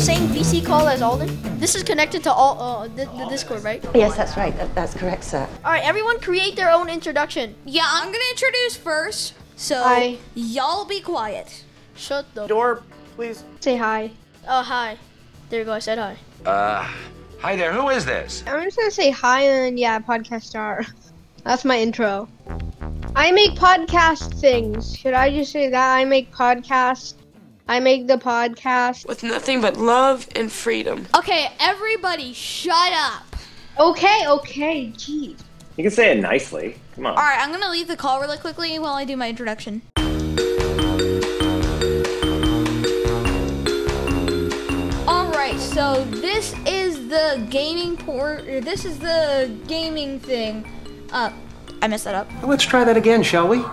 same VC call as Alden? This is connected to all the Discord, right? Yes, that's right. That's correct, sir. All right, everyone create their own introduction. Yeah, I'm gonna introduce first. So Hi. y'all be quiet. Shut the Door, please. Say hi. Oh, hi. There you go, I said hi. Hi there, who is this? I'm just gonna say hi and podcast star. That's my intro. I make podcast things. Should I just say that? I make podcasts. I make the podcast. With nothing but love and freedom. Okay, everybody, shut up. Okay, jeez. You can say it nicely. Come on. All right, I'm gonna leave the call really quickly while I do my introduction. All right, so this is the gaming This is the gaming thing. I messed that up. Let's try that again, shall we?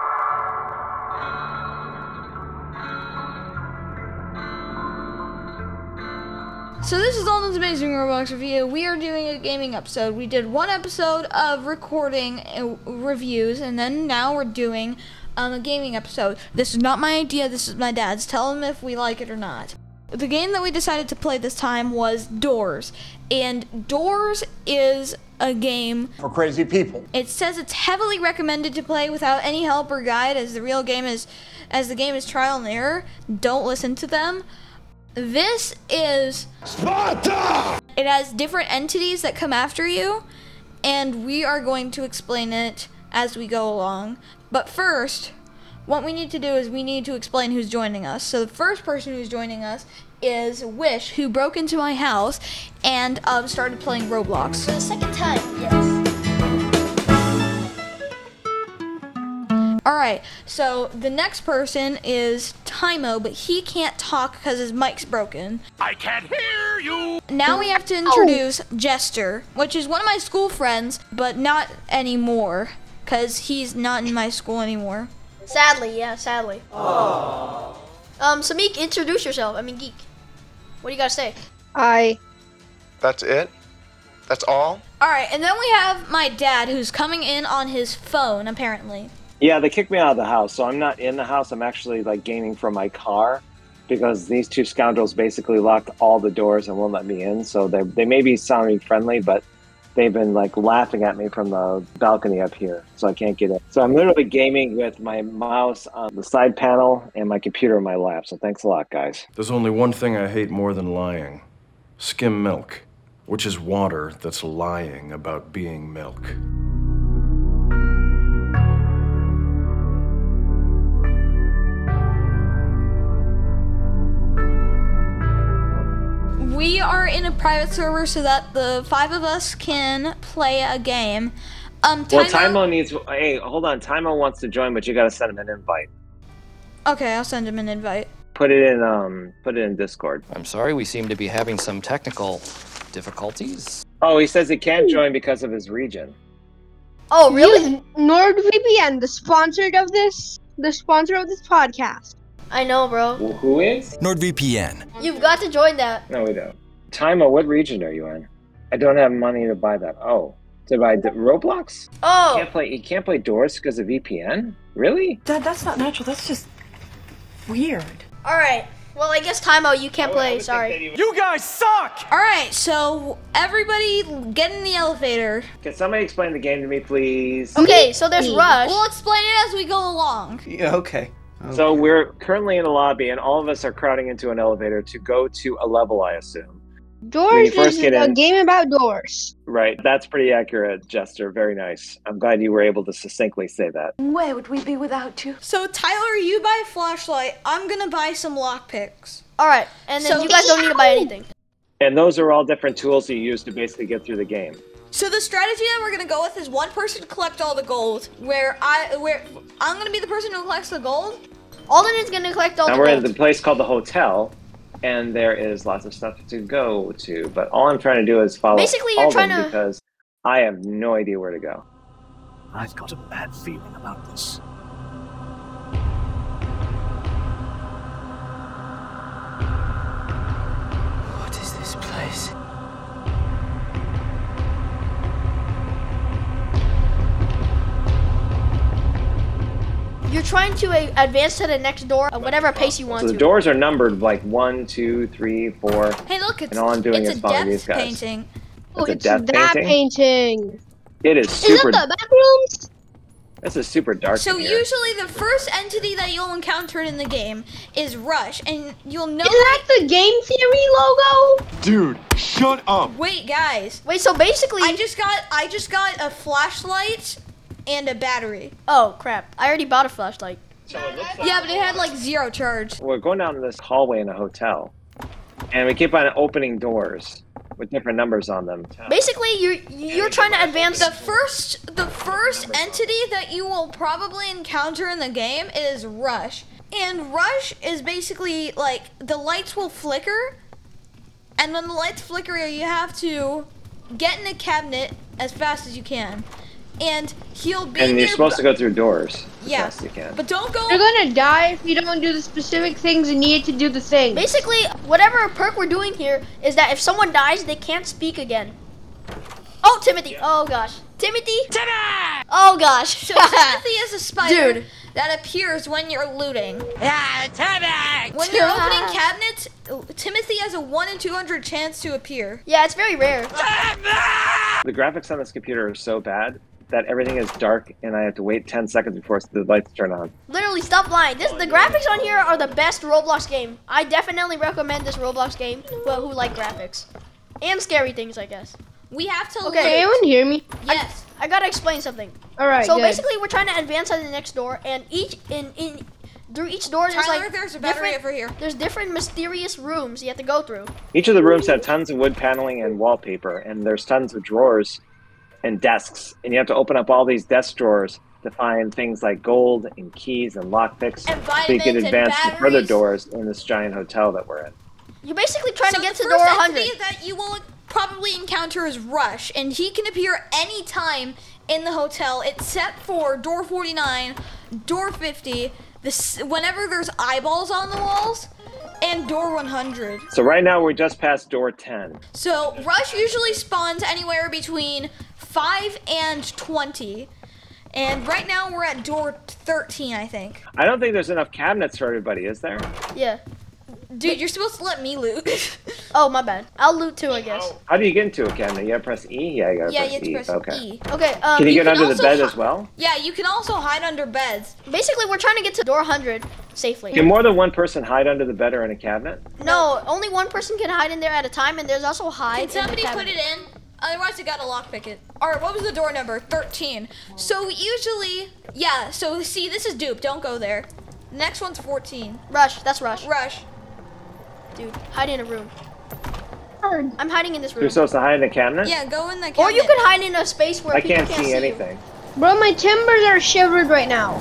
So this is Alden's Amazing Roblox Review. We are doing a gaming episode. We did one episode of recording reviews, and then now we're doing a gaming episode. This is not my idea, this is my dad's. Tell him if we like it or not. The game that we decided to play this time was Doors. And Doors is a game For crazy people. It says it's heavily recommended to play without any help or guide, as the game is trial and error. Don't listen to them. This is Sparta! It has different entities that come after you, and we are going to explain it as we go along. But first, what we need to do is we need to explain who's joining us. So the first person who's joining us is Wish, who broke into my house and started playing Roblox. For the second time, yes. Alright, so the next person is Tymo, but he can't talk because his mic's broken. I can't hear you! Now we have to introduce Jester, which is one of my school friends, but not anymore, because he's not in my school anymore. Sadly, yeah, sadly. Aww. Samik, introduce yourself. Geek. What do you gotta say? That's it? That's all? Alright, and then we have my dad, who's coming in on his phone, apparently. Yeah, they kicked me out of the house, so I'm not in the house. I'm actually gaming from my car because these two scoundrels basically locked all the doors and won't let me in. So they may be sounding friendly, but they've been laughing at me from the balcony up here, so I can't get in. So I'm literally gaming with my mouse on the side panel and my computer in my lap. So thanks a lot, guys. There's only one thing I hate more than lying. Skim milk, which is water that's lying about being milk. We are in a private server so that the 5 of us can play a game. Tymo needs. Hey, hold on. Tymo wants to join, but you got to send him an invite. Okay, I'll send him an invite. Put it in Discord. I'm sorry, we seem to be having some technical difficulties. Oh, he says he can't join because of his region. Oh, really? Use NordVPN, the sponsor of this podcast. I know, bro. Who is? NordVPN. You've got to join that. No, we don't. Tymo, what region are you in? I don't have money to buy that. Oh, to buy Roblox? Oh. You can't play Doors because of VPN? Really? Dad, that's not natural. That's just weird. All right. Well, I guess Tymo, you can't play. Sorry. You guys suck! Alright, so everybody get in the elevator. Can somebody explain the game to me, please? Okay, so there's Rush. We'll explain it as we go along. Yeah, okay. So we're currently in a lobby, and all of us are crowding into an elevator to go to a level, I assume. Doors you first is get a in- game about doors. Right. That's pretty accurate, Jester. Very nice. I'm glad you were able to succinctly say that. Where would we be without you? So Tyler, you buy a flashlight. I'm gonna buy some lockpicks. All right, and then So- you guys don't need to buy anything. And those are all different tools you use to basically get through the game. So the strategy that we're gonna go with is one person to collect all the gold, where I'm gonna be the person who collects the gold. Alden is gonna collect all Now the we're gold. in the place called the hotel, and there is lots of stuff to go to. But all I'm trying to do is follow Basically, you're Alden trying to- because I have no idea where to go. I've got a bad feeling about this. What is this place? you're trying to advance to the next door at whatever pace you want So the to. doors are numbered like 1, 2, 3, 4. Hey, look, it's And all I'm doing it's is a following depth these guys. painting. Oh, It's a it's death that painting. It is Is super. it the backrooms? This is super dark. So in here. usually the first entity that you'll encounter in the game is Rush, and you'll know. Is that the Game Theory logo? Dude, shut up. Wait, guys. Wait, so basically, I just got a flashlight and a battery. oh crap! I already bought a flashlight. Yeah, but it had like 0 charge. We're going down this hallway in a hotel, and we keep on opening doors with different numbers on them. Basically, you're trying to advance. The first entity that you will probably encounter in the game is Rush. And Rush is basically like the lights will flicker, and when the lights flicker, you have to get in a cabinet as fast as you can. And he'll be And you're supposed to go through doors as Yeah. fast as you can. But don't go. You're gonna die if you don't do the specific things and need to do the thing. Basically, whatever perk we're doing here is that if someone dies, they can't speak again. Oh, Timothy! Oh gosh, Timothy! Oh gosh! So Timothy is a spider Dude. that appears when you're looting. When you're opening cabinets, Timothy has a 1 in 200 chance to appear. Yeah, it's very rare. The graphics on this computer are so bad that everything is dark, and I have to wait 10 seconds before the lights turn on. Literally, stop lying. The graphics on here are the best Roblox game. I definitely recommend this Roblox game. Well, who like graphics and scary things, I guess. We have to Okay. Can anyone hear me? Yes. I gotta explain something. All right. So good. basically, we're trying to advance to the next door, and through each door, there's Tyler, like there's a battery different- over here. There's different mysterious rooms you have to go through. Each of the rooms have tons of wood paneling and wallpaper, and there's tons of drawers and desks, and you have to open up all these desk drawers to find things like gold and keys and lockpicks, And so you can vitamins and advance to further batteries. doors in this giant hotel that we're in. You're basically trying to get to the door first 100. entity that you will probably encounter is Rush, and he can appear anytime in the hotel except for door 49, door 50, whenever there's eyeballs on the walls, and door 100. So right now we're just past door 10. So Rush usually spawns anywhere between 5 and 20. And right now we're at door 13, I think. I don't think there's enough cabinets for everybody, is there? Yeah. Dude, you're supposed to let me loot. Oh, my bad. I'll loot too, I guess. How do you get into a cabinet? You gotta press E? Yeah, you gotta Yeah, press you have to E. press Okay. E. Okay. Can you get can under the also bed hi- as well? Yeah, you can also hide under beds. Basically, we're trying to get to door 100 safely. Can more than one person hide under the bed or in a cabinet? No, only one person can hide in there at a time, and there's also hide. Can in the somebody put cabinet. it in? Otherwise, you gotta lockpick it. Alright, what was the door number? 13. So usually, yeah, so see, this is dupe. Don't go there. Next one's 14. Rush. That's Rush. Rush. Dude, hide in a room. I'm hiding in this room. You're supposed to hide in a cabinet? Yeah, go in the cabinet. Or you could hide in a space where I people can't can't see you. anything. Bro, my timbers are shivered right now.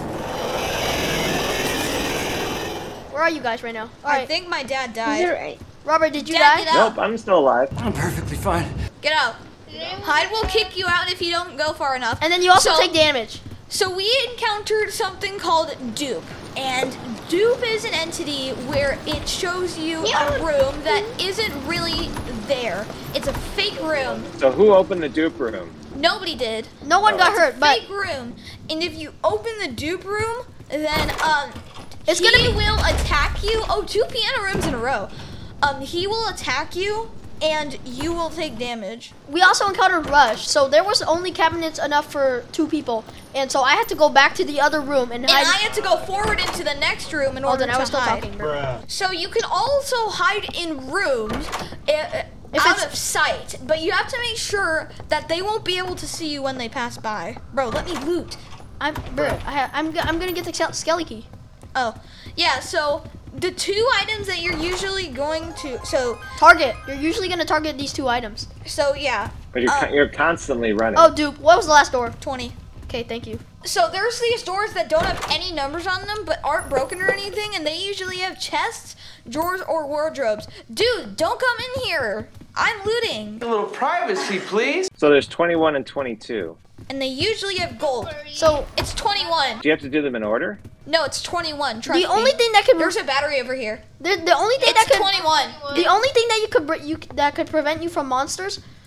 Where are you guys right now? I Alright. think my dad Is died. it right? Robert, did you Dad, die? get out. Nope, I'm still alive. I'm perfectly fine. Get out. Hide will kick you out if you don't go far enough. And then you also So- take damage. So we encountered something called dupe, and dupe is an entity where it shows you a room that isn't really there. It's a fake room. So who opened the dupe room? Nobody did. No one got hurt, but Fake room. And if you open the dupe room, then It's he gonna be- will attack you. Oh, 2 piano rooms in a row. He will attack you, and you will take damage. we also encountered Rush, so there was only cabinets enough for 2 people, and so I had to go back to the other room and And hide. I had to go forward into the next room in Oh, order then I was to still hide. talking, bro. So you can also hide in rooms If out it's- of sight, but you have to make sure that they won't be able to see you when they pass by. Bro, let me loot. I'm gonna get the Skelly key. Oh, yeah. So the 2 items that you're usually going to, Target. You're usually gonna target these 2 items. so yeah, But you're constantly running. Oh, dude, what was the last door? 20. Okay, thank you. So there's these doors that don't have any numbers on them, but aren't broken or anything, and they usually have chests, drawers, or wardrobes. Dude, don't come in here. I'm looting. A little privacy, please. So there's 21 and 22. And they usually have gold. So It's 21. Do you have to do them in order? No, it's 21. Trust the me. only thing that could There's a battery over here. the only thing It's that could 21. the only thing that that could prevent you from monsters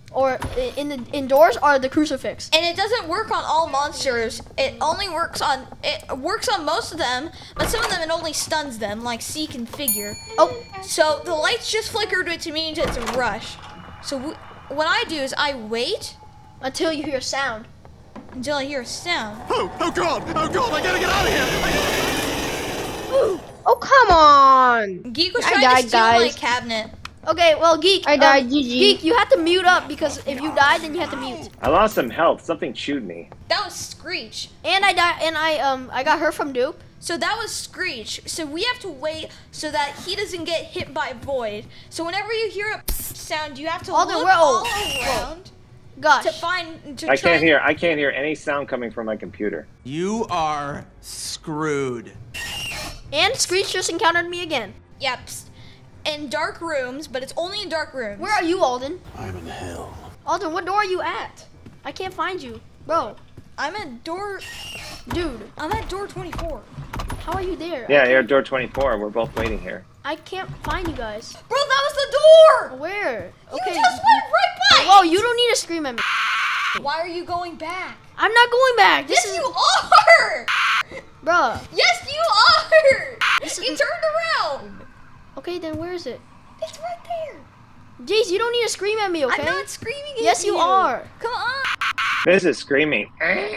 or in the indoors are the crucifix. And it doesn't work on all monsters. It works on most of them, but some of them it only stuns them, like Seek and Figure. Oh, So the lights just flickered, which means it's a rush. So what I do is I wait until you hear a sound. until I hear a sound. Oh God! Oh God! I gotta get out of here! Oh, come on. Geek was I trying died, to steal my guys. cabinet. Okay, well, Geek. I died, GG. Geek, you have to mute up because if you die, then you have to mute. I lost some health. Something chewed me. That was Screech. And I died, and I got her from Dupe. So that was Screech. So we have to wait so that he doesn't get hit by Void. So whenever you hear a sound, you have to Alden, look we're all old. around Gosh. to find. To I try can't hear any sound coming from my computer. You are screwed. And Screech just encountered me again. Yep. In dark rooms, but it's only in dark rooms. Where are you, Alden? I'm in hell. Alden, what door are you at? I can't find you, bro. I'm at door. Dude, I'm at door 24. how are you there? Yeah, you're at door 24. We're both waiting here. I can't find you guys. Bro, that was the door. Where? You just went right by. Whoa, you don't need to scream at me. Why are you going back? I'm not going back. This Yes, is, you are. bruh. Yes, you are. This is- You turned around. Okay, then where is it? It's right there. Jeez, you don't need to scream at me, okay? I'm not screaming at Yes, you are. Come on. This is screaming.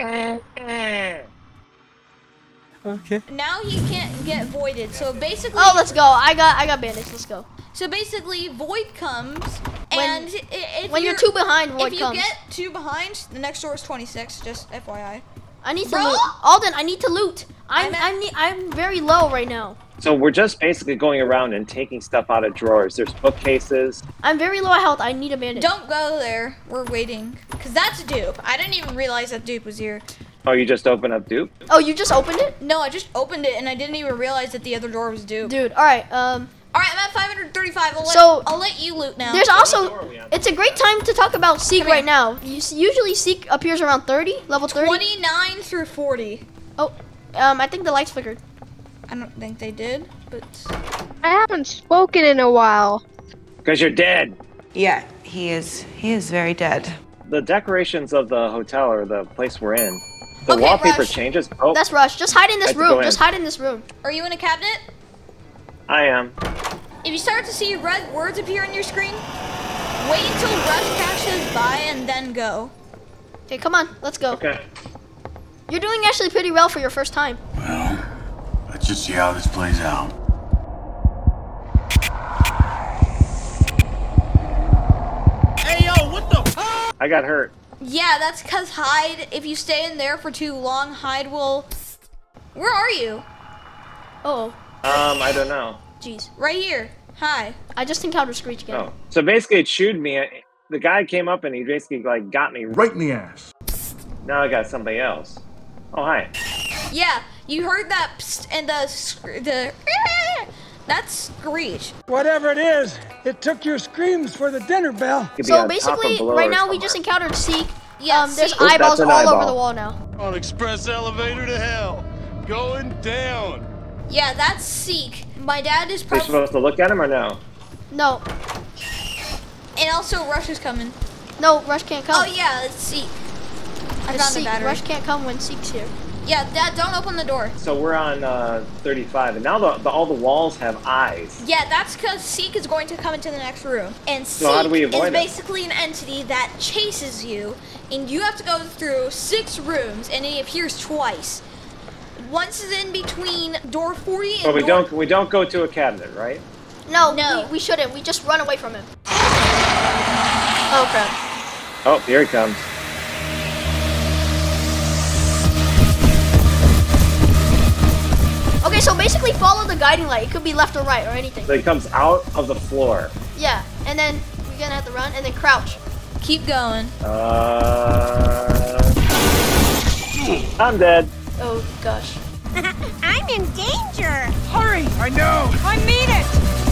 Okay. Now he can't get voided. So basically, Oh, let's go. I got bandage. Let's go. so basically, void comes, When- and if When you're two behind, Void if you comes. get two behind, the next door is 26. Just FYI. I need to Bro? loot. Alden, I need to loot. I'm I'm very low right now. So we're just basically going around and taking stuff out of drawers. There's bookcases. I'm very low health. I need a bandage. Don't go there. We're waiting, cause that's Dupe. I didn't even realize that Dupe was here. Oh, you just open up Dupe? Oh, you just opened it? No, I just opened it and I didn't even realize that the other door was Dupe. Dude, alright, All right, I'm at 535. I'll let you loot now. there's also, it's a great time to talk about Seek Come here. right now. Usually Seek appears around 30, level 30. 29 through 40. Oh, I think the lights flickered. I don't think they did, but I haven't spoken in a while. Because you're dead. Yeah, he is very dead. The decorations of the hotel or the place we're in, the Okay, wallpaper Rush. changes. Oh, That's Rush. Just hide in I this have to go room. Just in. hide in this room. are you in a cabinet? I am. If you start to see red words appear on your screen, wait until Rush passes by and then go. Okay, come on. Let's go. Okay. You're doing actually pretty well for your first time. Well, let's just see how this plays out. Hey yo, what the fuck? I got hurt. Yeah, that's because Hyde, if you stay in there for too long, Hyde will... Where are you? Oh, I don't know. jeez. Right here. Hi. I just encountered Screech again. Oh, so basically it chewed me. The guy came up and he basically like got me. Right in the ass. Now I got somebody else. Oh hi. Yeah, you heard that psst and the that's Screech. Whatever it is, it took your screams for the dinner bell. Could be So on top or basically, below right or now we somewhere. just encountered Seek. Yeah, There's Seek. eyeballs That's all an over eyeball. the wall now. On express elevator to hell. Going down. Yeah, that's Seek. My dad is Are you probably... supposed to look at him or no? No, And also Rush is coming. no, Rush can't come. Oh yeah, it's Seek. I It's found the Seek. battery. Rush can't come when Seek's here. Yeah, Dad, don't open the door. So we're on 35, and now all the walls have eyes. Yeah, that's because Seek is going to come into the next room. And Seek So how do we is avoid it? basically an entity that chases you, and you have to go through 6 rooms, and he appears twice. Once is in between door 40 and But we don't go to a cabinet, right? No, No. we shouldn't. We just run away from him. Oh crap. Oh, here he comes. Okay, so basically follow the guiding light. It could be left or right or anything. So he comes out of the floor. Yeah, and then we're gonna have to run and then crouch. Keep going. I'm dead. Oh gosh. I'm in danger. Hurry! I know! I mean it.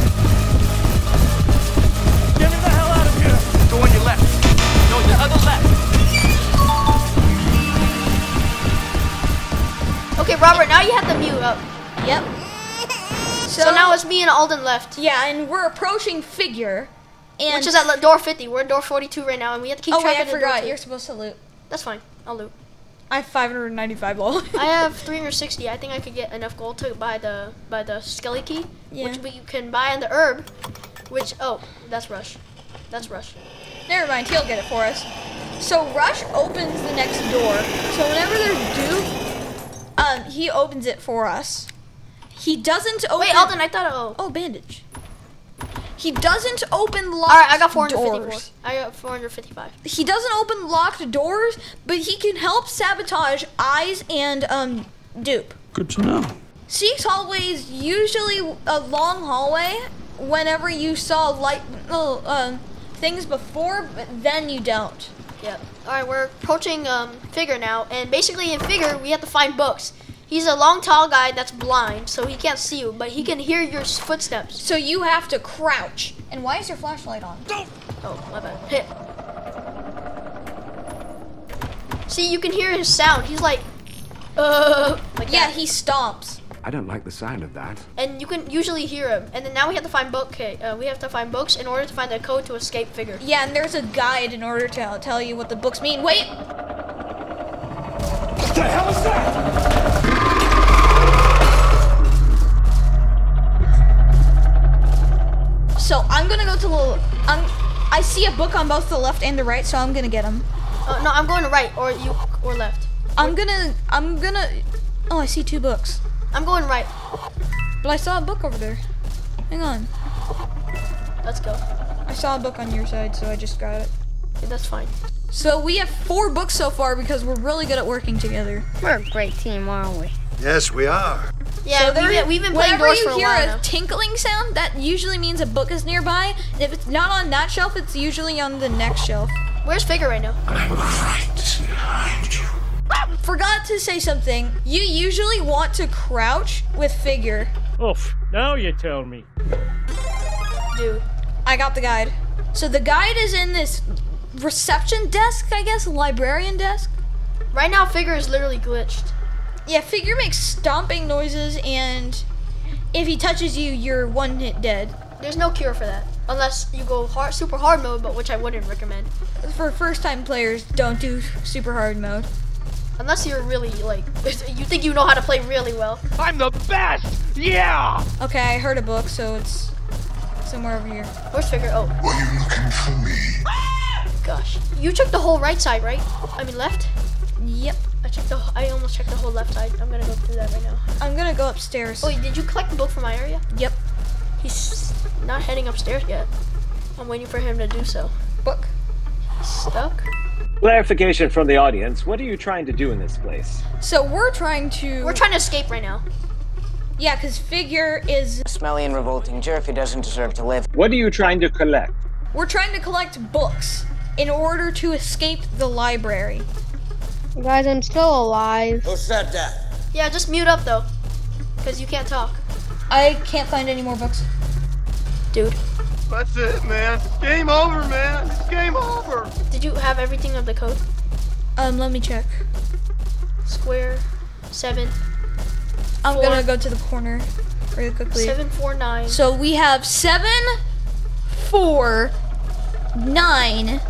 Get me the hell out of here. Go on your left. No, your other left. Okay, Robert, now you have to mute up. Yep. So now it's me and Alden left. Yeah, and we're approaching Figure. And which is at door 50. We're at door 42 right now, and we have to keep track wait, I of the door forgot. too. You're supposed to loot. That's fine. I'll loot. I have 595 gold. I have 360. I think I could get enough gold to buy the skelly key, which we can buy on the herb. Which that's Rush. That's Rush. Never mind. He'll get it for us. So Rush opens the next door. So whenever there's dupe, he opens it for us. He doesn't open. Wait, Alden, I thought. Oh, bandage. He doesn't open locked All right, I got 454. doors. I got 455. He doesn't open locked doors, but he can help sabotage eyes and dupe. Good to know. Seek's hallway is usually a long hallway. Whenever you saw light things before, but then you don't. Yep. All right, we're approaching Figure now, and basically in Figure we have to find books. He's a long, tall guy that's blind, so he can't see you, but he can hear your footsteps. So you have to crouch. And why is your flashlight on? Oh, my bad. Hit. See, you can hear his sound. He's like that. He stomps. I don't like the sound of that. And you can usually hear him. And then now we have to find we have to find books in order to find the code to escape Figure. Yeah, and there's a guide in order to tell you what the books mean. Wait. What the hell is that? So I'm gonna go to the. I see a book on both the left and the right, so I'm gonna get them. No, I'm going to right or left. I'm gonna. Oh, I see 2 books. I'm going right. But I saw a book over there. Hang on. Let's go. I saw a book on your side, so I just got it. Yeah, that's fine. So we have 4 books so far because we're really good at working together. We're a great team, aren't we? Yes, we are. Yeah, so we've been playing doors for a while Whenever you hear now. a tinkling sound, that usually means a book is nearby. And if it's not on that shelf, it's usually on the next shelf. Where's Figure right now? I'm right behind you. Forgot to say something. You usually want to crouch with Figure. Oof, now you tell me. Dude. I got the guide. So the guide is in this reception desk, I guess, librarian desk. Right now, Figure is literally glitched. Yeah, Figure makes stomping noises, and if he touches you, you're 1 hit dead. There's no cure for that. Unless you go super hard mode, but which I wouldn't recommend. For first-time players, don't do super hard mode. Unless you're really, you think you know how to play really well. I'm the best! Yeah! Okay, I heard a book, so it's somewhere over here. Where's Figure? Oh. Were you looking for me? Gosh. You checked the whole right side, right? I mean left? Yep. I almost checked the whole left side. I'm gonna go through that right now. I'm gonna go upstairs. Oh, did you collect the book from my area? Yep. He's not heading upstairs yet. I'm waiting for him to do so. Book. He's stuck? Clarification from the audience. What are you trying to do in this place? So we're trying to escape right now. Yeah, because Figure is a smelly and revolting jerk who doesn't deserve to live. What are you trying to collect? We're trying to collect books in order to escape the library. Guys, I'm still alive. Who said that? Yeah, just mute up though. Because you can't talk. I can't find any more books. Dude. That's it, man. Game over, man. It's game over. Did you have everything of the code? Let me check. Square 7. I'm gonna go to the corner really quickly. 749. So we have 7, 4, 9,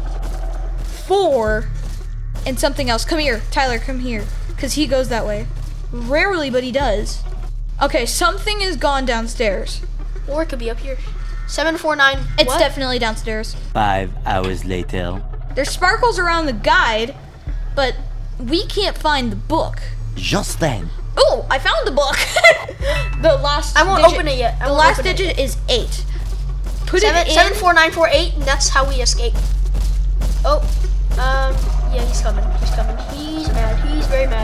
4, and something else. Come here, Tyler, come here. Because he goes that way. Rarely, but he does. Okay, something is gone downstairs. Or it could be up here. 749. It's definitely downstairs. 5 hours later. There's sparkles around the guide, but we can't find the book. Just then. Oh, I found the book. The last I won't open it yet. The last digit is 8. Put it in. 74948, and that's how we escape. Oh, yeah, he's coming. He's coming. He's mad. He's very mad.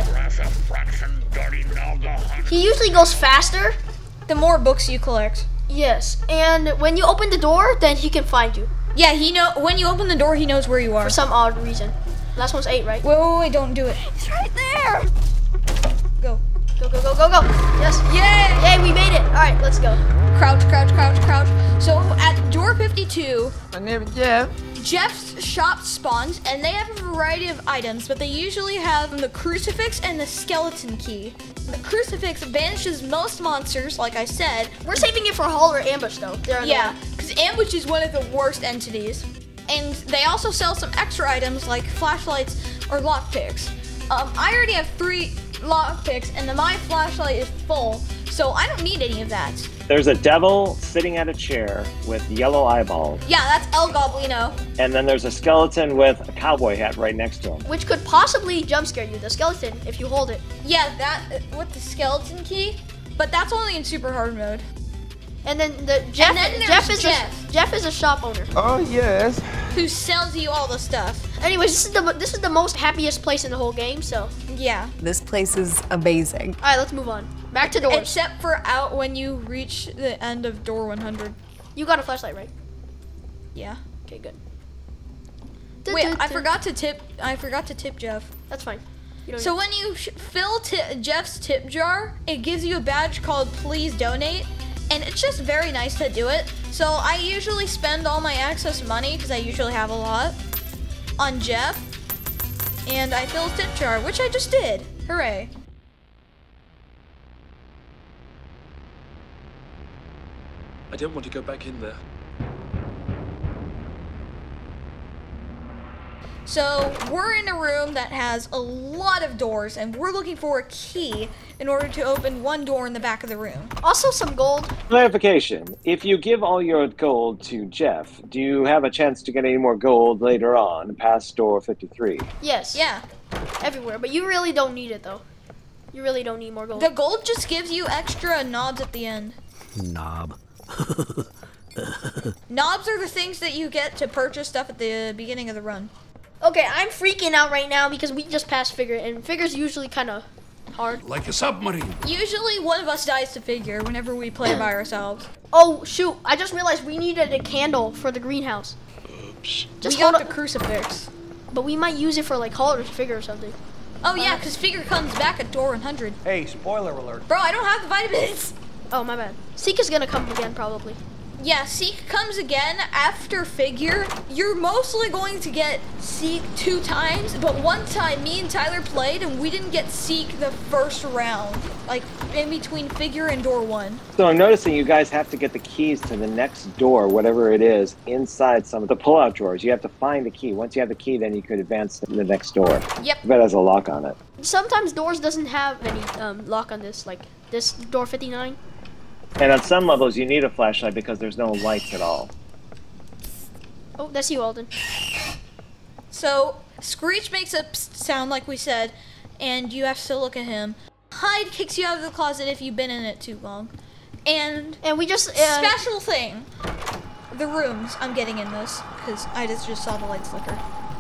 He usually goes faster. The more books you collect. Yes, and when you open the door, then he can find you. Yeah, when you open the door, he knows where you are. For some odd reason. Last one's 8, right? Wait, don't do it. It's right there. Go. Go, go, go, go, go. Yes. Yay! Yay, we made it. All right, let's go. Crouch, crouch, crouch, crouch. So at door 52. My name is Jeff. Jeff's shop spawns, and they have a variety of items, but they usually have the crucifix and the skeleton key. The crucifix banishes most monsters, like I said. We're saving it for haul or ambush, though. Yeah, because ambush is one of the worst entities. And they also sell some extra items like flashlights or lockpicks. I already have 3 lockpicks, and my flashlight is full, so I don't need any of that. There's a devil sitting at a chair with yellow eyeballs. Yeah, that's El Goblino. And then there's a skeleton with a cowboy hat right next to him. Which could possibly jump scare you, the skeleton, if you hold it. Yeah, that with the skeleton key, but that's only in super hard mode. And then Jeff is a shop owner. Oh, yes. Who sells you all the stuff. Anyways, this is the most happiest place in the whole game, so. Yeah. This place is amazing. Alright, let's move on. Back to doors. Except for out when you reach the end of door 100. You got a flashlight, right? Yeah. Okay, good. Wait, I forgot to tip Jeff. That's fine. So when you fill Jeff's tip jar, it gives you a badge called Please Donate. And it's just very nice to do it. So I usually spend all my excess money, because I usually have a lot, on Jeff. And I fill his tip jar, which I just did. Hooray. I don't want to go back in there. So we're in a room that has a lot of doors, and we're looking for a key in order to open one door in the back of the room. Also some gold. Clarification. If you give all your gold to Jeff, do you have a chance to get any more gold later on past door 53? Yes. Yeah. Everywhere. But you really don't need it, though. You really don't need more gold. The gold just gives you extra knobs at the end. Knob. Knobs are the things that you get to purchase stuff at the beginning of the run. Okay, I'm freaking out right now because we just passed Figure, and Figure's usually kind of hard. Like a submarine. Usually one of us dies to Figure whenever we play by ourselves. Oh, shoot. I just realized we needed a candle for the greenhouse. Oops. We got the crucifix. But we might use it for, like, haul or Figure or something. Oh, yeah, because Figure comes back at door 100. Hey, spoiler alert. Bro, I don't have the vitamins. Oh, my bad. Seek is gonna come again, probably. Yeah, Seek comes again after Figure. You're mostly going to get Seek 2 times, but one time me and Tyler played and we didn't get Seek the first round, like in between Figure and door 1. So I'm noticing you guys have to get the keys to the next door, whatever it is, inside some of the pull-out drawers. You have to find the key. Once you have the key, then you could advance to the next door. Yep. I bet it has a lock on it. Sometimes doors doesn't have any lock on this, like this door 59. And on some levels, you need a flashlight because there's no lights at all. Oh, that's you, Alden. So, Screech makes a sound like we said, and you have to look at him. Hide kicks you out of the closet if you've been in it too long. And we just... special thing. The rooms. I'm getting in this, because I just saw the lights flicker.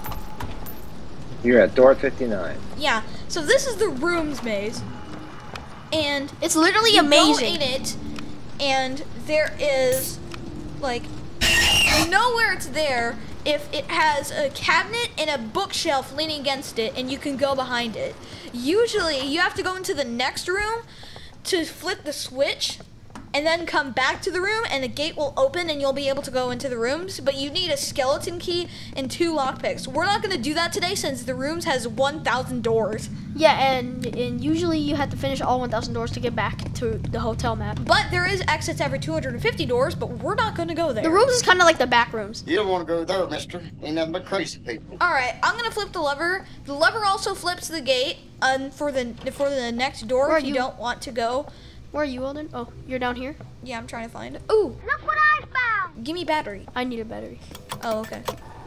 You're at door 59. Yeah, so this is the rooms maze. And it's literally you amazing. Go in it, and there is, like, you know where it's there if it has a cabinet and a bookshelf leaning against it, and you can go behind it. Usually, you have to go into the next room to flip the switch, and then come back to the room, and a gate will open, and you'll be able to go into the rooms, but you need a skeleton key and 2 lockpicks. We're not going to do that today since the rooms has 1,000 doors. Yeah, and usually you have to finish all 1,000 doors to get back to the hotel map. But there is exits every 250 doors, but we're not going to go there. The rooms is kind of like the back rooms. You don't want to go there, mister. Ain't nothing but crazy people. All right, I'm going to flip the lever. The lever also flips the gate for the next door if you don't want to go. Where are you, Alden? Oh, you're down here? Yeah, I'm trying to find it. Ooh! Look what I found! Give me battery. I need a battery. Oh, okay.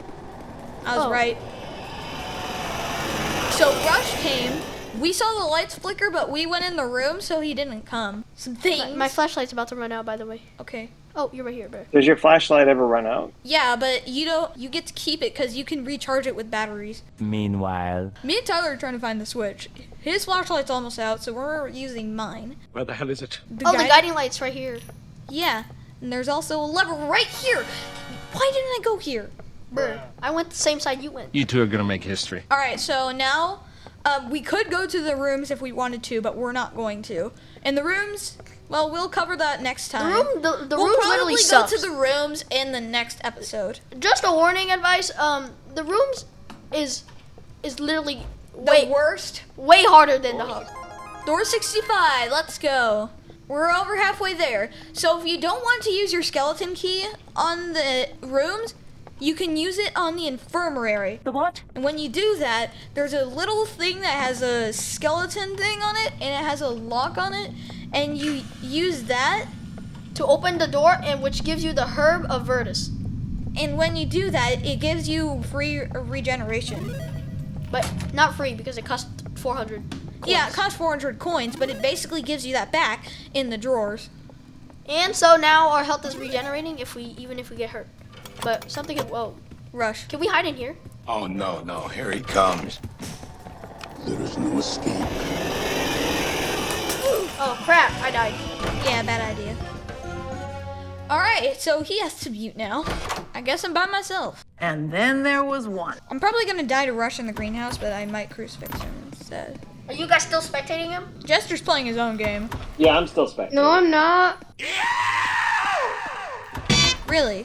I was right. So Rush came. We saw the lights flicker, but we went in the room, so he didn't come. Some things. My flashlight's about to run out, by the way. Okay. Oh, you're right here, bro. Does your flashlight ever run out? Yeah, but you get to keep it because you can recharge it with batteries. Meanwhile, me and Tyler are trying to find the switch. His flashlight's almost out, so we're using mine. Where the hell is it? The guiding light's right here. Yeah, and there's also a lever right here. Why didn't I go here? Bruh, I went the same side you went. You two are gonna make history. All right, so now We could go to the rooms if we wanted to, but we're not going to. And the rooms, well, we'll cover that next time. The we'll rooms literally probably go sucks. to the rooms in the next episode. Just a warning advice. The rooms is literally The worst. way harder than the hub. Door 65, let's go. We're over halfway there. So if you don't want to use your skeleton key on the rooms, you can use it on the infirmary. The what? And when you do that, there's a little thing that has a skeleton thing on it, and it has a lock on it, and you use that To open the door, and which gives you the herb of Virtus. and when you do that, it gives you free regeneration. But not free because it costs 400 coins. Yeah, it costs 400 coins, but it basically gives you that back in the drawers. And so now our health is regenerating even if we get hurt. But something could, whoa. Rush. Can we hide in here? Oh, no, here he comes. There's no escape. Oh crap, I died. Yeah, bad idea. Alright, so he has to mute now. I guess I'm by myself. And then there was one. I'm probably gonna die to Rush in the greenhouse, but I might crucifix him instead. Are you guys still spectating him? Jester's playing his own game. Yeah, I'm still spectating. No, I'm not. Really?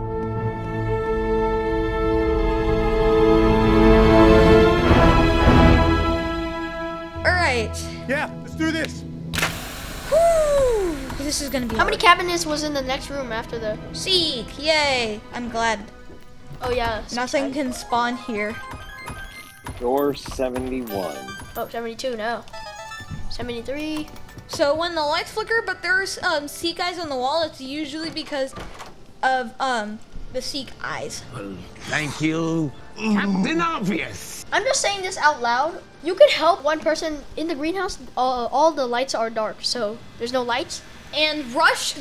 Alright. Yeah, let's do this. Whew. This is gonna be How many cabinets was in the next room after the... Seek, yay! I'm glad. Oh yeah. Nothing can spawn here. Door 71. Oh, 72 now. 73. So when the lights flicker, but there's Seek eyes on the wall, it's usually because of the Seek eyes. Well, thank you, Captain Obvious. I'm just saying this out loud. You could help one person in the greenhouse. All the lights are dark, so there's no lights. And Rush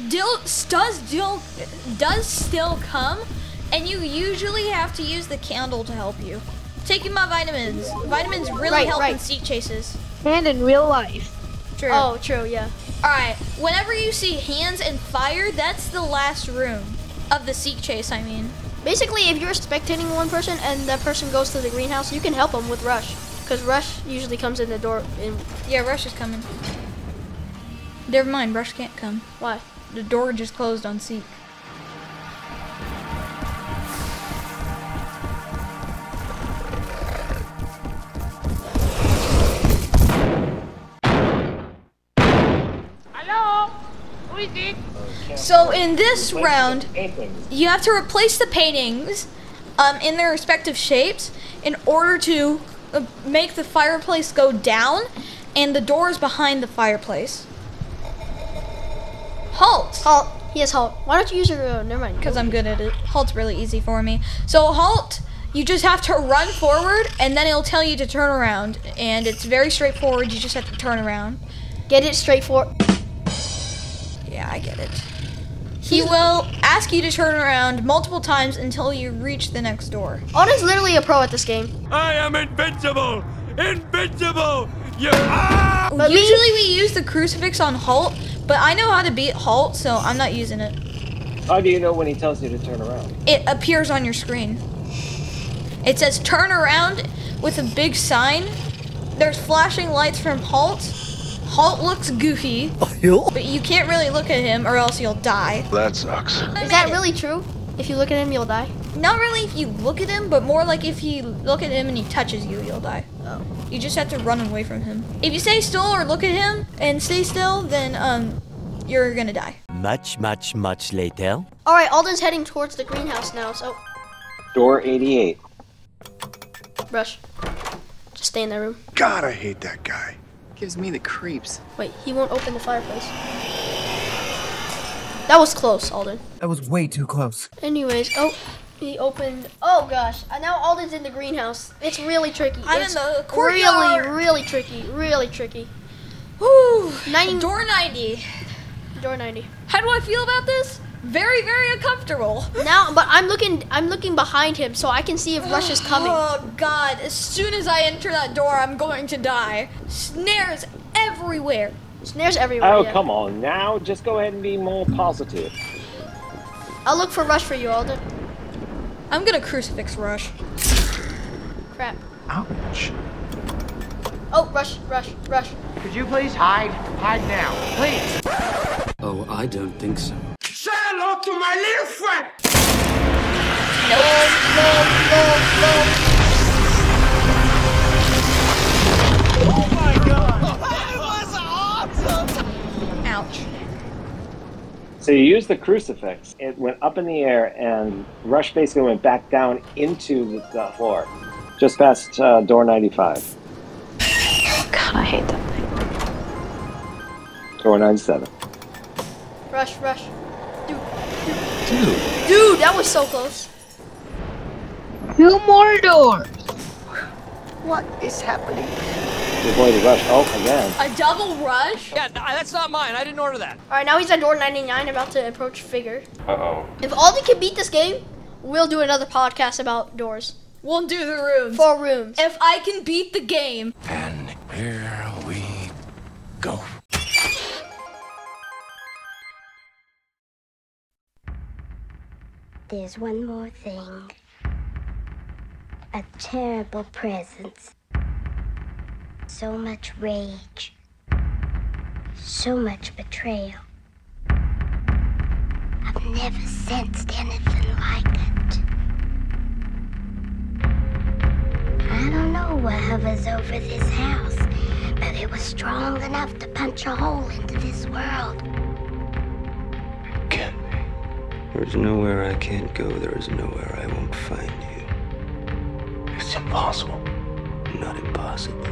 does still come, and you usually have to use the candle to help you. Taking my vitamins. Vitamins really help in Seek chases. And in real life. True. Oh, true, yeah. Alright, whenever you see hands and fire, that's the last room of the Seek chase, I mean. Basically, if you're spectating one person and that person goes to the greenhouse, you can help them with Rush. Because Rush usually comes in the door. Yeah, Rush is coming. Never mind, Rush can't come. Why? The door just closed on Seek. Hello? Who is it? So in this round, you have to replace the paintings in their respective shapes in order to make the fireplace go down and the doors behind the fireplace. Halt! Halt. He has halt. Why don't you use your, never mind. Because I'm good at it. Halt's really easy for me. So halt, you just have to run forward and then it'll tell you to turn around. And it's very straightforward, you just have to turn around. Get it straightforward. Yeah, I get it. He will ask you to turn around multiple times until you reach the next door. Alden's literally a pro at this game. I am invincible! Invincible! But usually we use the crucifix on Halt, but I know how to beat Halt, so I'm not using it. How do you know when he tells you to turn around? It appears on your screen. It says turn around with a big sign. There's flashing lights from Halt. Halt looks goofy, but you can't really look at him or else you'll die. That sucks. Is that really true? If you look at him, you'll die? Not really if you look at him, but more like if you look at him and he touches you, you'll die. Oh. You just have to run away from him. If you stay still or look at him and stay still, then you're gonna die. Much later. Alright, Alden's heading towards the greenhouse now, so... Door 88. Rush. Just stay in that room. God, I hate that guy. Gives me the creeps. Wait, he won't open the fireplace. That was close, Alden. That was way too close. Anyways, oh, he opened. Oh gosh, now Alden's in the greenhouse. It's really tricky. I'm it's in the courtyard. Really tricky. Really tricky. Whew. 90. Door 90. Door 90. How do I feel about this? Very, very uncomfortable. Now, but I'm looking behind him so I can see if Rush is coming. Oh God! As soon as I enter that door, I'm going to die. Snares everywhere. Snares everywhere. Oh, yeah. come on now. Just go ahead and be more positive. I'll look for Rush for you, Alden. I'm gonna crucifix Rush. Crap. Ouch. Oh, rush, rush, rush. Could you please hide? Hide now, please. Oh, I don't think so. Say hello to my little friend! No. Oh my god! That was awesome! Ouch. So you used the crucifix. It went up in the air, and Rush basically went back down into the floor, just past door 95. God, I hate that thing. Door 97. Rush. Dude, that was so close. 2 more doors. What is happening? You avoided Rush. Oh, again. A double rush? Yeah, that's not mine. I didn't order that. Alright, now he's at door 99, about to approach Figure. Uh-oh. If Alden can beat this game, we'll do another podcast about doors. We'll do the rooms. 4 rooms. If I can beat the game. And here we go. There's one more thing. A terrible presence. So much rage. So much betrayal. I've never sensed anything like it. I don't know what hovers over this house, but it was strong enough to punch a hole into this world. Can't be. There's nowhere I can't go. There is nowhere I won't find you. It's impossible. Not impossible.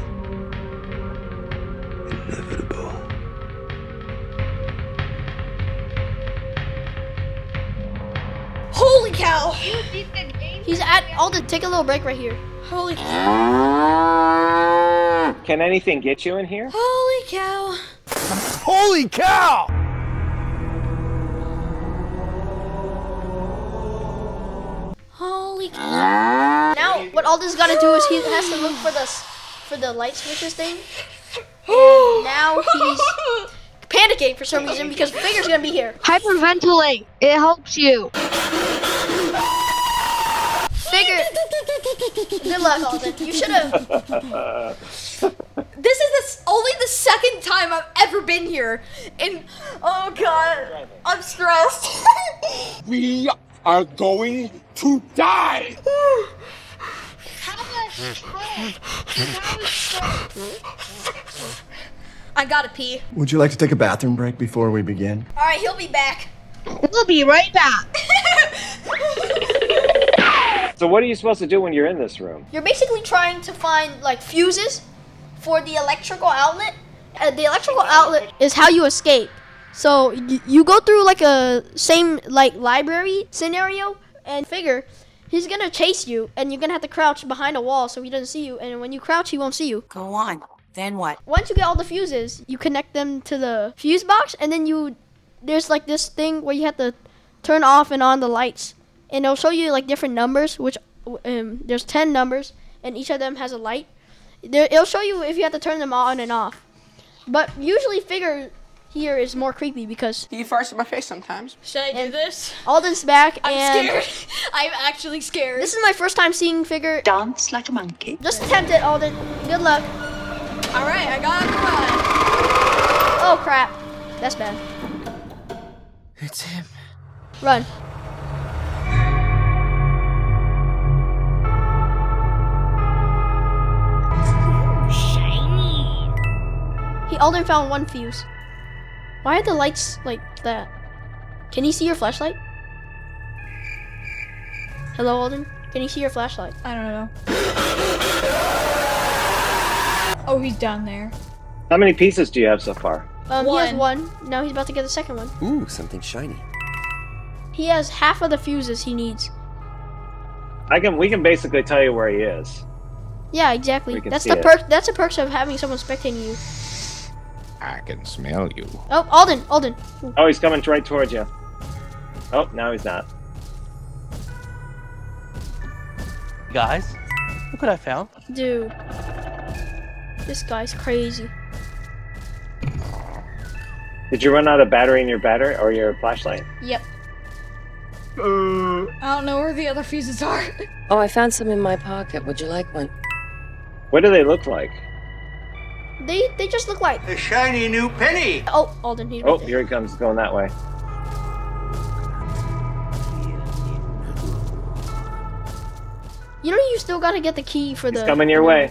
Inevitable. Holy cow! He's at Alden. Take a little break right here. Holy cow. Can anything get you in here? Holy cow. Holy cow! Holy cow. Now, what Alden's got to do is he has to look for the light switches thing. And now he's panicking for some reason because Figure's gonna be here. Hyperventilate. It helps you. Figure. Good luck, Alden. You should have. This is only the second time I've ever been here. And, oh god, I'm stressed. We are going to die! I gotta pee. Would you like to take a bathroom break before we begin? Alright, he'll be back. We'll be right back. So what are you supposed to do when you're in this room? You're basically trying to find like fuses for the electrical outlet. The electrical outlet is how you escape. So you go through like a same like library scenario, and Figure, he's gonna chase you, and you're gonna have to crouch behind a wall so he doesn't see you. And when you crouch, he won't see you. Go on. Then what? Once you get all the fuses, you connect them to the fuse box, and then there's like this thing where you have to turn off and on the lights, and it'll show you like different numbers, which there's 10 numbers, and each of them has a light. It'll show you if you have to turn them on and off. But usually Figure here is more creepy because He farts in my face sometimes. Should I do this? Alden's back, I'm and scared. I'm actually scared. this is my first time seeing Figure. Dance like a monkey. Just attempt it, Alden. Good luck. Alright, I gotta run. Oh crap, that's bad. It's him. Run. Alden found 1 fuse. Why are the lights like that? Can he see your flashlight? Hello, Alden? Can you see your flashlight? I don't know. Oh, he's down there. How many pieces do you have so far? He has 1. Now he's about to get the second one. Ooh, something shiny. He has half of the fuses he needs. We can basically tell you where he is. Yeah, exactly. That's see the it. perk. That's the perks of having someone spectating you. I can smell you. Oh, Alden! Ooh. Oh, he's coming right towards you. Oh, now he's not. Guys, look what I found. Dude, this guy's crazy. Did you run out of battery in your battery or your flashlight? Yep. I don't know where the other fuses are. Oh, I found some in my pocket. Would you like one? What do they look like? They just look like a shiny new penny. Oh, Alden, he's Oh, right there. here he comes, going that way. You know you still gotta get the key for He's the. coming your way.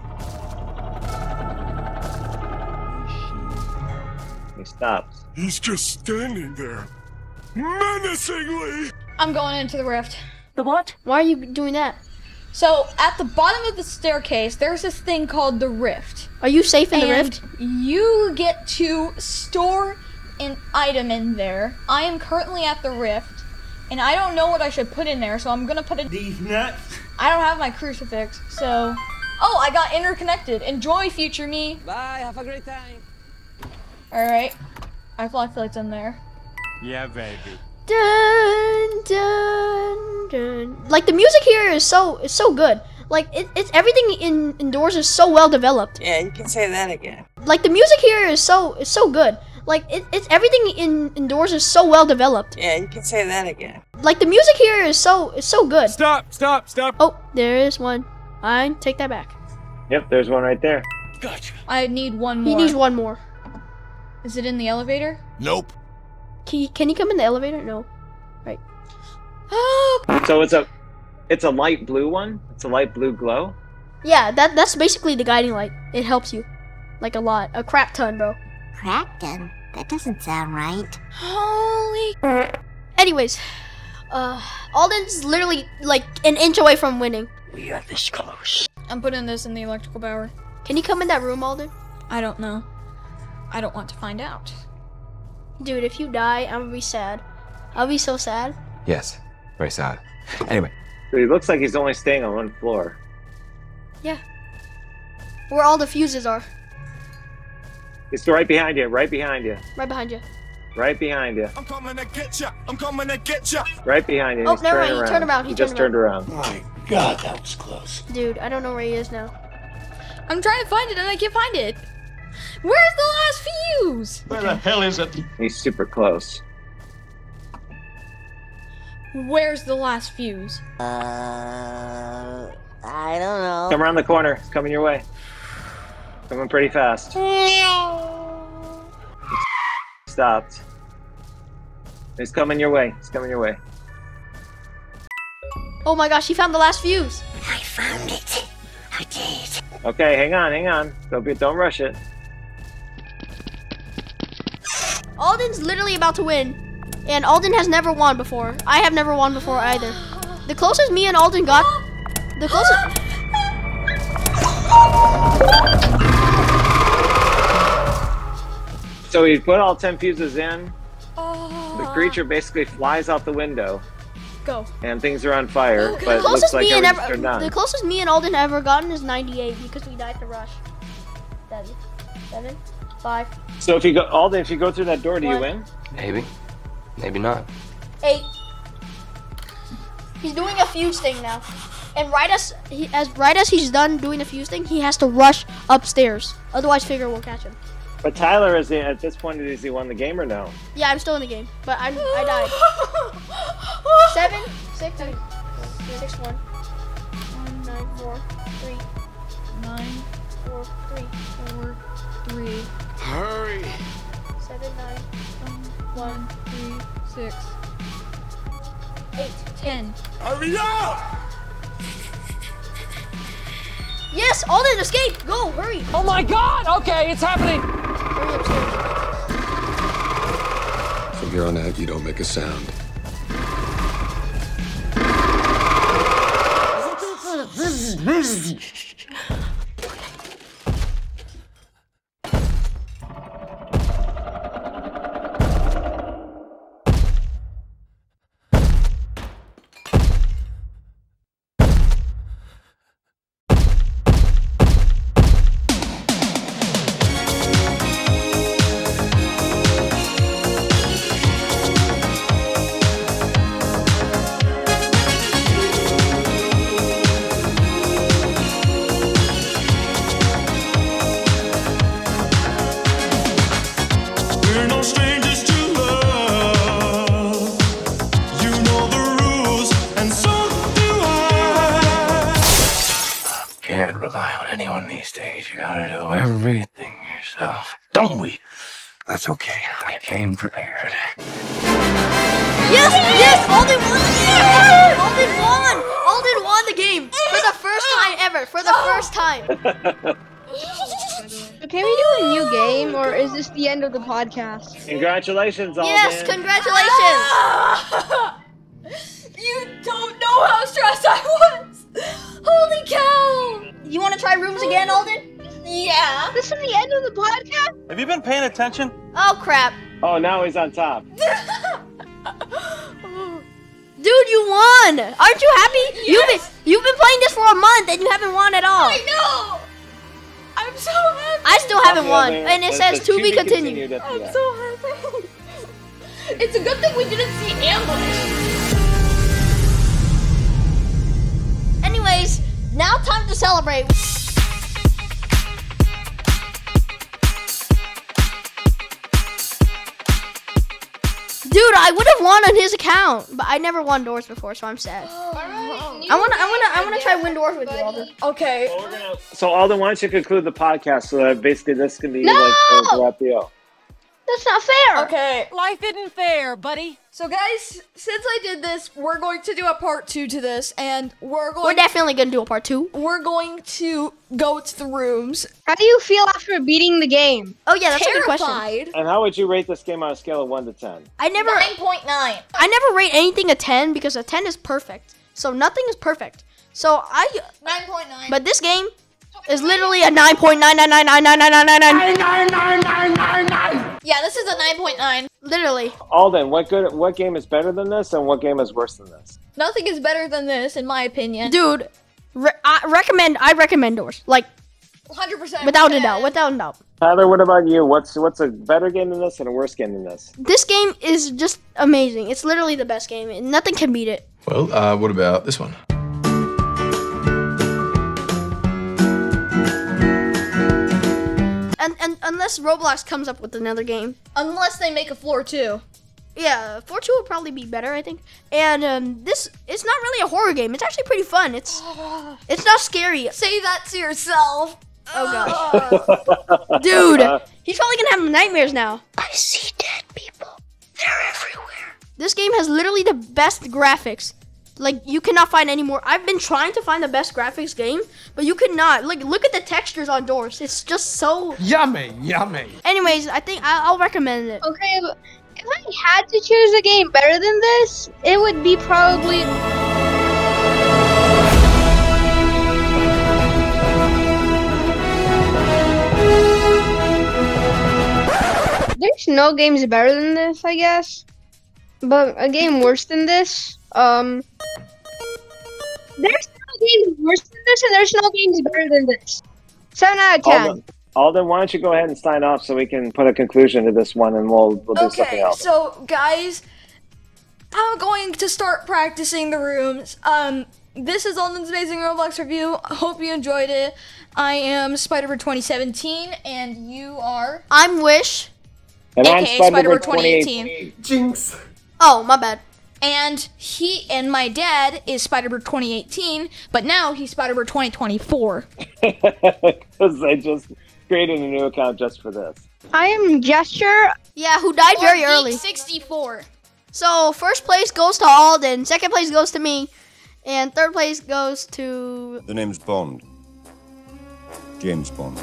He stops. He's just standing there, menacingly. I'm going into the rift. The what? Why are you doing that? So at the bottom of the staircase, there's this thing called the rift. Are you safe in the And rift? you get to store an item in there. I am currently at the rift, and I don't know what I should put in there, so I'm gonna put it. These nuts. I don't have my crucifix, so. Oh, I got interconnected. Enjoy, future me. Bye, have a great time. Alright. I feel like it's in there. Yeah, baby. Dun, dun, dun. Like the music here is so good. Like it's everything indoors is so well developed. Yeah, you can say that again. Like the music here is so good. Like it's everything indoors is so well developed. Yeah, you can say that again. Like the music here is so good. Stop. Oh, there is one. I take that back. Yep, there's one right there. Gotcha. I need one more. He needs one more. Is it in the elevator? Nope. Can he come in the elevator? No. Right. So it's a light blue one. It's a light blue glow. Yeah, that's basically the guiding light. It helps you, like a lot, a crap ton, bro. Crackin'? That doesn't sound right. Holy. Anyways, Alden's literally like an inch away from winning. We are this close. I'm putting this in the electrical power. Can you come in that room, Alden? I don't know. I don't want to find out. Dude, if you die, I'm gonna be sad. I'll be so sad. Yes, very sad. Anyway. So he looks like he's only staying on one floor. Yeah. Where all the fuses are. He's right behind you, right behind you. Right behind you. Right behind you. I'm coming to get you. I'm coming to get you. Right behind you. Oh, He's never turning mind. He turned around. He just turned around. My God, that was close. Dude, I don't know where he is now. I'm trying to find it and I can't find it. Where's the last fuse? Where the hell is it? He's super close. Where's the last fuse? I don't know. Come around the corner. It's coming your way. Coming pretty fast. Stopped. He's coming your way. He's coming your way. Oh my gosh, he found the last fuse. I found it. I did. Okay, hang on. Don't rush it. Alden's literally about to win, and Alden has never won before. I have never won before either. The closest me and Alden got, the closest. So he put all 10 fuses in. The creature basically flies out the window. Go. And things are on fire, The but it looks closest like me and everything's turned on. the closest me and Alden have ever gotten is 98 because we died to rush. 7, 5, So if you go, Alden, if you go through that door, do you win? Maybe. Maybe not. 8. He's doing a fuse thing now, and right as he's done doing the fuse thing, he has to rush upstairs. Otherwise, Figure will catch him. But Tyler, at this point, has he won the game or no? Yeah, I'm still in the game, but I died. 7, 6, 6, 1, 9, 4, 3, 9, 4, 3, 4, 3, Hurry. 7, 9, 1, 3, 6, 8, 10. Hurry up! Yes, Alden, escape! Go, hurry! Oh my God! Okay, it's happening. Hurry upstairs. From here on out, you don't make a sound. We're no strangers to love. You know the rules, and so do I. Can't rely on anyone these days. You gotta do everything ourselves, don't we? That's okay. I came prepared. Yes! Yes! Alden won the game! Alden won! Alden won the game! For the first time ever! For the first time! Can we do a new game, or is this the end of the podcast? Congratulations, Alden. Yes, congratulations! You don't know how stressed I was! Holy cow! You want to try rooms again, Alden? Yeah. This is the end of the podcast? Have you been paying attention? Oh, crap. Oh, now he's on top. Dude, you won! Aren't you happy? Yes. You've been playing this for a month and you haven't won at all. I know! I'm so happy! I still haven't won, and it says to be continued. I'm so happy. It's a good thing we didn't see ambush. Anyways, now time to celebrate. Dude, I would have won on his account, but I never won doors before, so I'm sad. I wanna try win doors with you, Alden. Okay. So Alden, why don't you conclude the podcast so that basically this can be like a wrap deal. That's not fair. Okay. Life isn't fair, buddy. So guys, since I did this, we're going to do a part 2 to this, and We're definitely gonna do a part 2. We're going to go to the rooms. How do you feel after beating the game? Oh yeah, that's a good question. Terrified. And how would you rate this game on a scale of 1 to 10? I never 9.9. I never rate anything a 10 because a 10 is perfect. So nothing is perfect. So 9.9. But this game is literally a 9.999999999. Yeah, this is a 9.9. Literally. Alden, what game is better than this, and what game is worse than this? Nothing is better than this, in my opinion. Dude, I recommend doors. Like 100%. without a doubt. Tyler, what about you? What's a better game than this and a worse game than this? This game is just amazing. It's literally the best game. And nothing can beat it. Well, what about this one? And unless Roblox comes up with another game. Unless they make a floor 2. Yeah, floor 2 would probably be better, I think. And it's not really a horror game. It's actually pretty fun. It's not scary. Say that to yourself. Oh gosh. Dude, he's probably gonna have nightmares now. I see dead people. They're everywhere. This game has literally the best graphics. Like, you cannot find any more. I've been trying to find the best graphics game, but you could not. Like, look at the textures on doors. It's just so... Yummy, yummy. Anyways, I think I'll recommend it. Okay, but if I had to choose a game better than this, it would be probably... There's no games better than this, I guess. But a game worse than this, there's no games worse than this, and there's no games better than this. 7 out of 10. Alden, why don't you go ahead and sign off so we can put a conclusion to this one, and we'll do something else. So guys, I'm going to start practicing the rooms. This is Alden's Amazing Roblox Review. I hope you enjoyed it. I am Spiderbird 2017, and you are... I'm Wish. And I'm AKA Spiderbird 2018. Jinx. Oh, my bad. And my dad is Spiderbird 2018, but now he's Spiderbird 2024. Because I just created a new account just for this. I am Gesture. Yeah, who died very early. 64. So, first place goes to Alden, second place goes to me, and third place goes to... The name's Bond. James Bond.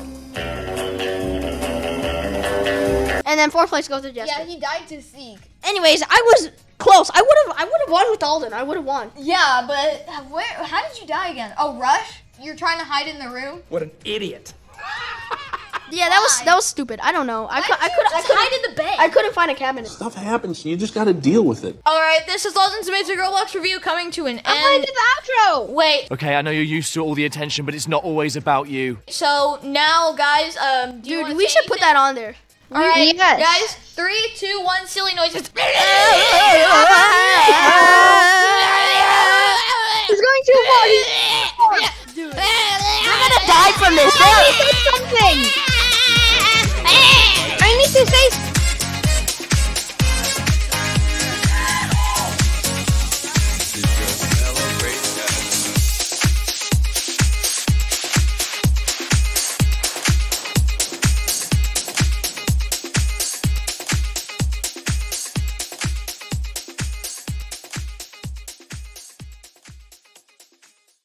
And then fourth place goes to Jessica. Yeah, he died to Zeke. Anyways, I was close. I would have won with Alden. I would have won. Yeah, but how did you die again? Oh, Rush? You're trying to hide in the room? What an idiot. Yeah, that was stupid. I don't know. I could hide in the bed. I couldn't find a cabinet. Stuff happens, you just gotta deal with it. Alright, this is Alden's Amazing Roblox Review coming to an end. I'm going to the outro. Wait. Okay, I know you're used to all the attention, but it's not always about you. So now, guys, dude, we should put that on there. Alright, yes. guys, 3, 2, 1, silly noises. He's going too far. Dude, you're gonna die from this. I need to say something. I need to say